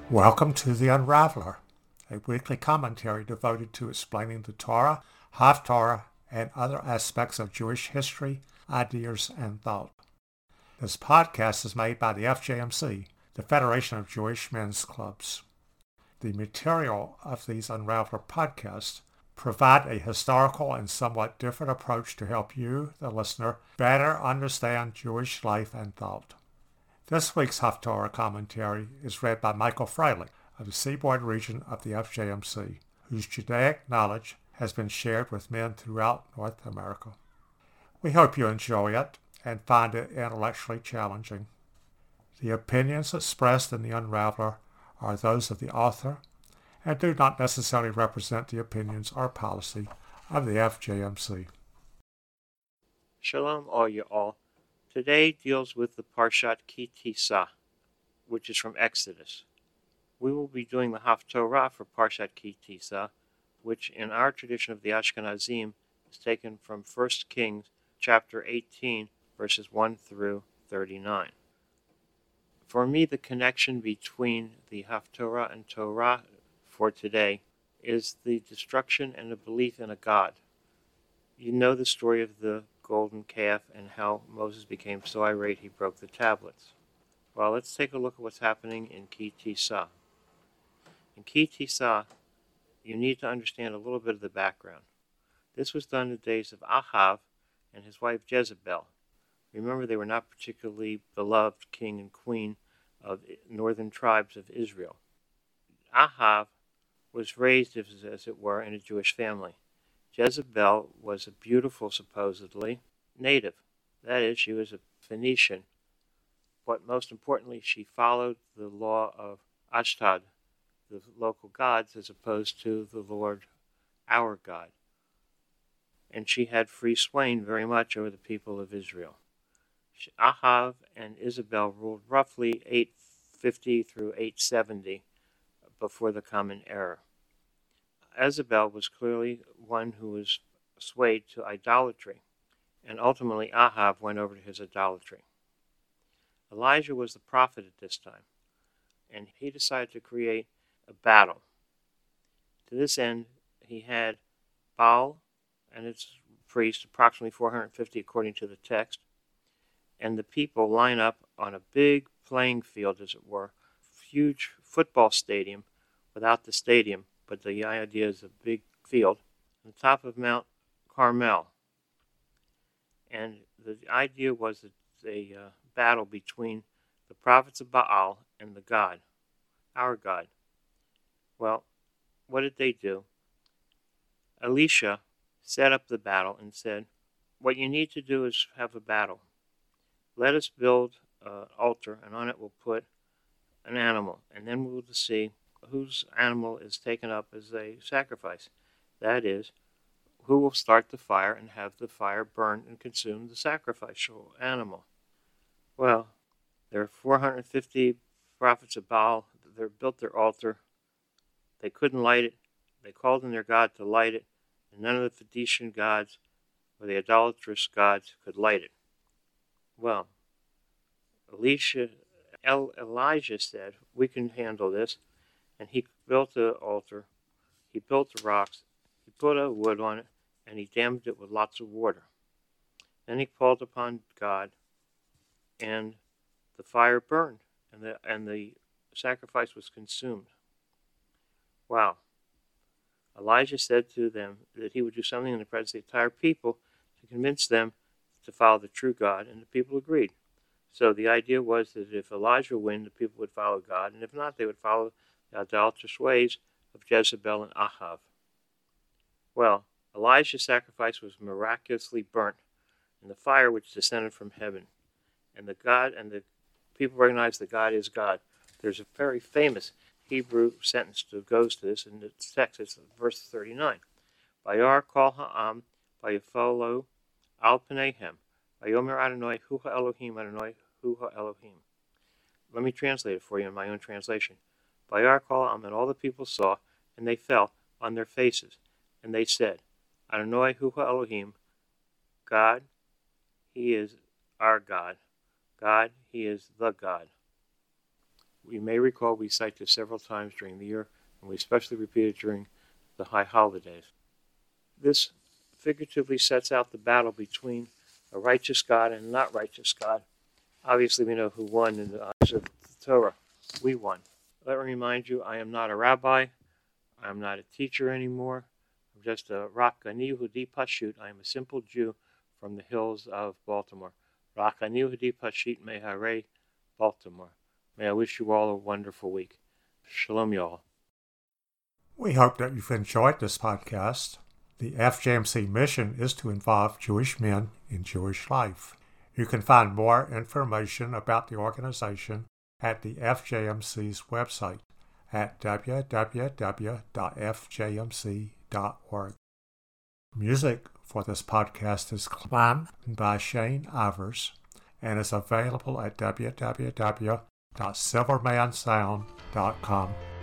Welcome to The Unraveler, a weekly commentary devoted to explaining the Torah, Haftarah, and other aspects of Jewish history, ideas, and thought. This podcast is made by the FJMC, the Federation of Jewish Men's Clubs. The material of these Unraveler podcasts provide a historical and somewhat different approach to help you, the listener, better understand Jewish life and thought. This week's Haftarah commentary is read by Michael Freilich of the Seaboard region of the FJMC, whose Judaic knowledge has been shared with men throughout North America. We hope you enjoy it and find it intellectually challenging. The opinions expressed in the Unraveler are those of the author and do not necessarily represent the opinions or policy of the FJMC. Shalom all you all. Today deals with the Parshat Ki Tisa, which is from Exodus. We will be doing the Haftorah for Parshat Ki Tisa, which in our tradition of the Ashkenazim is taken from 1 Kings chapter 18, verses 1 through 39. For me, the connection between the Haftorah and Torah for today is the destruction and the belief in a God. You know the story of the golden calf and how Moses became so irate he broke the tablets. Well, let's take a look at what's happening in Ki Tisa. In Ki Tisa, you need to understand a little bit of the background. This was done in the days of Ahav and his wife Jezebel. Remember, they were not particularly beloved king and queen of northern tribes of Israel. Ahav was raised, as it were, in a Jewish family. Jezebel was a beautiful, supposedly, native. That is, she was a Phoenician. But most importantly, she followed the law of Ashtad, the local gods, as opposed to the Lord, our God. And she had free sway very much over the people of Israel. Ahav and Isabel ruled roughly 850 through 870 before the Common Era. Isabel was clearly one who was swayed to idolatry, and ultimately Ahav went over to his idolatry. Elijah was the prophet at this time, and he decided to create a battle. To this end, he had Baal and its priests, approximately 450 according to the text, and the people line up on a big playing field, as it were, huge football stadium without the stadium, but the idea is a big field on the top of Mount Carmel. And the idea was that a battle between the prophets of Baal and the God, our God. Well, what did they do? Elisha set up the battle and said, what you need to do is have a battle. Let us build an altar, and on it we'll put an animal, and then we'll see whose animal is taken up as a sacrifice. That is, who will start the fire and have the fire burn and consume the sacrificial animal. Well, there are 450 prophets of Baal. They built their altar. They couldn't light it. They called on their God to light it, and none of the Phoenician gods or the idolatrous gods could light it. Well, Elijah said, we can handle this. And he built the altar, he built the rocks, he put a wood on it, and he dammed it with lots of water. Then he called upon God, and the fire burned, and the sacrifice was consumed. Wow. Elijah said to them that he would do something in the presence of the entire people to convince them to follow the true God, and the people agreed. So the idea was that if Elijah would win, the people would follow God, and if not, they would follow the idolatrous ways of Jezebel and Ahav. Well, Elijah's sacrifice was miraculously burnt in the fire which descended from heaven. And the people recognized that God is God. There's a very famous Hebrew sentence that goes to this, and the text is verse 39. Vayar kol ha'am vayafolo al pneihem vayomer Adonai hu ha'Elohim Adonai hu ha'Elohim. Let me translate it for you in my own translation. Vayar kol ha'am, and all the people saw, and they fell on their faces, and they said, Adonai hu ha'Elohim, God, He is our God. God, He is the God. You may recall we cite this several times during the year, and we especially repeat it during the high holidays. This figuratively sets out the battle between a righteous God and a not righteous God. Obviously, we know who won in the eyes of the Torah. We won. Let me remind you, I am not a rabbi. I am not a teacher anymore. I'm just a Rak Ani Yehudi Pashut. I am a simple Jew from the hills of Baltimore. Rak Ani Yehudi Pashut Mehare, Baltimore. May I wish you all a wonderful week. Shalom, y'all. We hope that you've enjoyed this podcast. The FJMC mission is to involve Jewish men in Jewish life. You can find more information about the organization at the FJMC's website at www.fjmc.org. Music for this podcast is Climb by Shane Ivers and is available at www.silvermansound.com.